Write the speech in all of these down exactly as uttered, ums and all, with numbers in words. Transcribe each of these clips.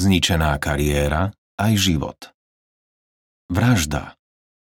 Zničená kariéra aj život. Vražda.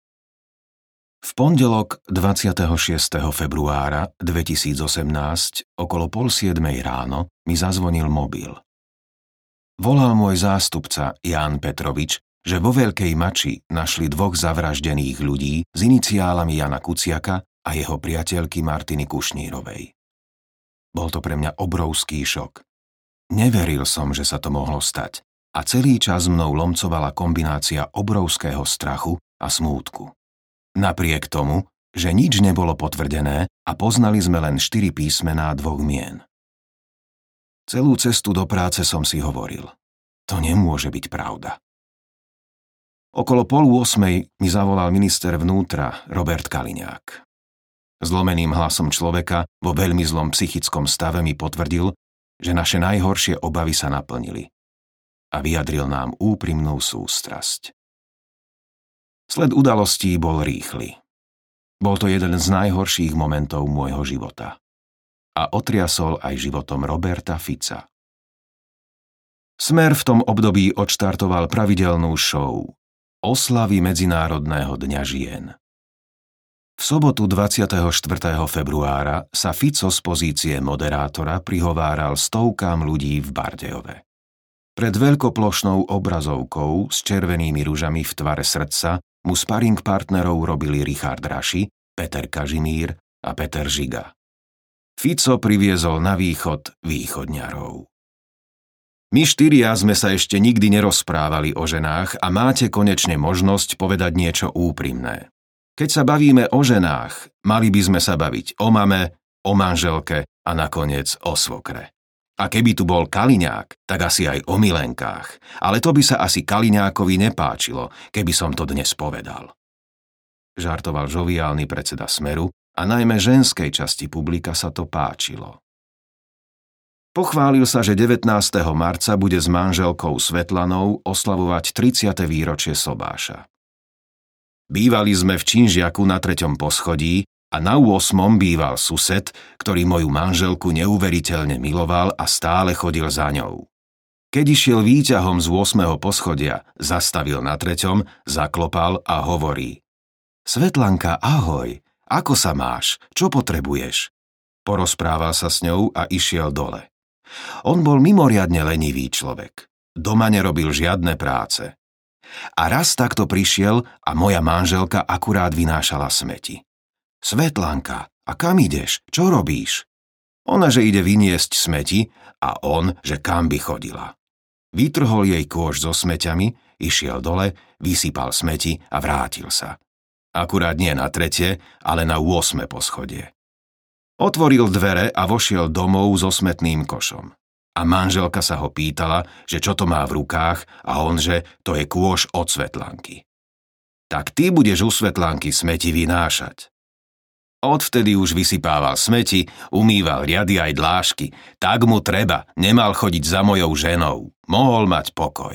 V pondelok dvadsiateho šiesteho februára dvetisícosemnásť okolo pol siedmej ráno mi zazvonil mobil. Volal môj zástupca Ján Petrovič, že vo Veľkej Mači našli dvoch zavraždených ľudí s iniciálami Jana Kuciaka a jeho priateľky Martiny Kušnírovej. Bol to pre mňa obrovský šok. Neveril som, že sa to mohlo stať a celý čas mnou lomcovala kombinácia obrovského strachu a smútku. Napriek tomu, že nič nebolo potvrdené a poznali sme len štyri písmená dvoch mien. Celú cestu do práce som si hovoril, to nemôže byť pravda. Okolo pol ôsmej mi zavolal minister vnútra Robert Kaliňák. Zlomeným hlasom človeka vo veľmi zlom psychickom stave mi potvrdil, že naše najhoršie obavy sa naplnili a vyjadril nám úprimnú sústrasť. Sled udalostí bol rýchly. Bol to jeden z najhorších momentov môjho života a otriasol aj životom Roberta Fica. Smer v tom období odštartoval pravidelnú show Oslavy Medzinárodného dňa žien. V sobotu dvadsiateho štvrtého februára sa Fico z pozície moderátora prihováral stovkám ľudí v Bardejove. Pred veľkoplošnou obrazovkou s červenými ružami v tvare srdca mu sparing partnerov robili Richard Raši, Peter Kažimír a Peter Žiga. Fico priviezol na východ východňarov. My štyria sme sa ešte nikdy nerozprávali o ženách a máte konečne možnosť povedať niečo úprimné. Keď sa bavíme o ženách, mali by sme sa baviť o mame, o manželke a nakoniec o svokre. A keby tu bol Kaliňák, tak asi aj o milenkách, ale to by sa asi Kaliňákovi nepáčilo, keby som to dnes povedal. Žartoval žoviálny predseda Smeru a najmä ženskej časti publika sa to páčilo. Pochválil sa, že devätnásteho marca bude s manželkou Svetlanou oslavovať tridsiate výročie sobáša. Bývali sme v činžiaku na treťom poschodí a na ôsmom býval sused, ktorý moju manželku neuveriteľne miloval a stále chodil za ňou. Keď išiel výťahom z ôsmeho poschodia, zastavil na treťom, zaklopal a hovorí: Svetlanka, ahoj, ako sa máš, čo potrebuješ? Porozprával sa s ňou a išiel dole. On bol mimoriadne lenivý človek. Doma nerobil žiadne práce. A raz takto prišiel a moja manželka akurát vynášala smeti. Svetlanka, a kam ideš? Čo robíš? Ona, že ide vyniesť smeti a on, že kam by chodila. Vytrhol jej kôš so smeťami, išiel dole, vysypal smeti a vrátil sa. Akurát nie na tretie, ale na ôsme poschodie. Otvoril dvere a vošiel domov so smetným košom. A manželka sa ho pýtala, že čo to má v rukách a on, že to je kôš od Svetlanky. Tak ty budeš u Svetlanky smeti vynášať. Odvtedy už vysypával smeti, umýval riady aj dlášky. Tak mu treba, nemal chodiť za mojou ženou. Mohol mať pokoj.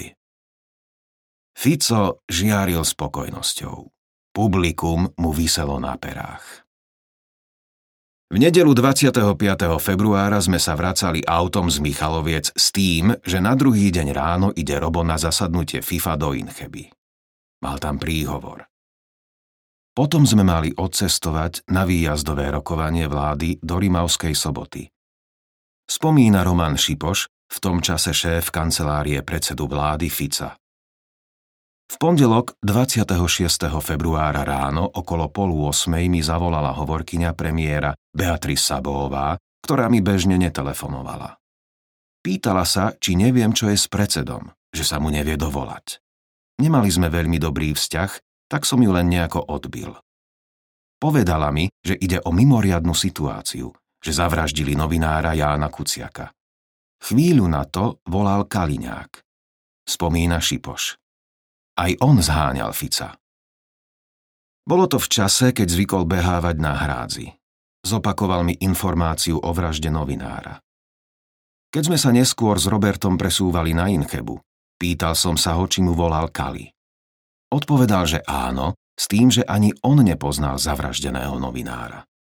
Fico žiaril spokojnosťou. Publikum mu viselo na perách. V nedeľu dvadsiateho piateho februára sme sa vracali autom z Michaloviec s tým, že na druhý deň ráno ide Robo na zasadnutie FIFA do Incheby. Mal tam príhovor. Potom sme mali odcestovať na výjazdové rokovanie vlády do Rimavskej Soboty. Spomína Roman Šipoš, v tom čase šéf kancelárie predsedu vlády Fica. V pondelok dvadsiateho šiesteho februára ráno okolo pol ôsmej mi zavolala hovorkyňa premiéra Beatrice Szabóová, ktorá mi bežne netelefonovala. Pýtala sa, či neviem, čo je s predsedom, že sa mu nevie dovolať. Nemali sme veľmi dobrý vzťah, tak som ju len nejako odbil. Povedala mi, že ide o mimoriadnu situáciu, že zavraždili novinára Jána Kuciaka. Chvíľu na to volal Kaliňák. Spomína Šipoš. Aj on zháňal Fica. Bolo to v čase, keď zvykol behávať na hrádzi. Zopakoval mi informáciu o vražde novinára. Keď sme sa neskôr s Robertom presúvali na Inchebu, pýtal som sa ho, či mu volal Kali. Odpovedal, že áno, s tým, že ani on nepoznal zavraždeného novinára.